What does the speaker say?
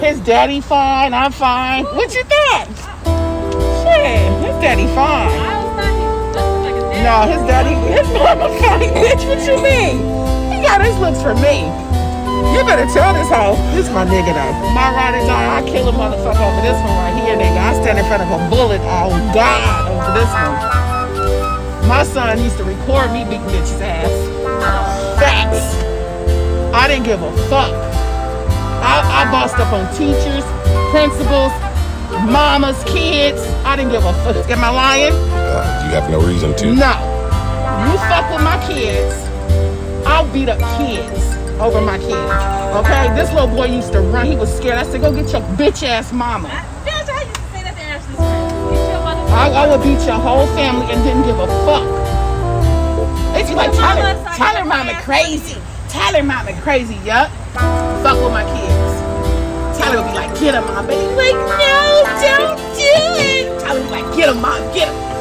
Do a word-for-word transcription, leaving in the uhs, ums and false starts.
His daddy fine, I'm fine. What you thought? Shit, his daddy fine. No, his daddy, his mama fine, bitch. What you mean? He got his looks for me. You better tell this hoe. This my nigga though. My ride or die, I kill a motherfucker over this one right here, nigga. I stand in front of a bullet, oh God, over this one. My son used to record me beating bitch's ass. Facts. I didn't give a fuck. I, I bossed up on teachers, principals, mamas, kids. I didn't give a fuck. Am I lying? Uh, you have no reason to. No. You fuck with my kids, I'll beat up kids over my kids. Okay? This little boy used to run. He was scared. I said, go get your bitch ass mama. I, I would beat your whole family and didn't give a fuck. They be like, Tyler, Tyler mama crazy. Tyler mama crazy, yup. Fuck with my kids. Tyler would be like, get him, mom. But he's like, no, don't do it. Tyler would be like, get him, mom, get him.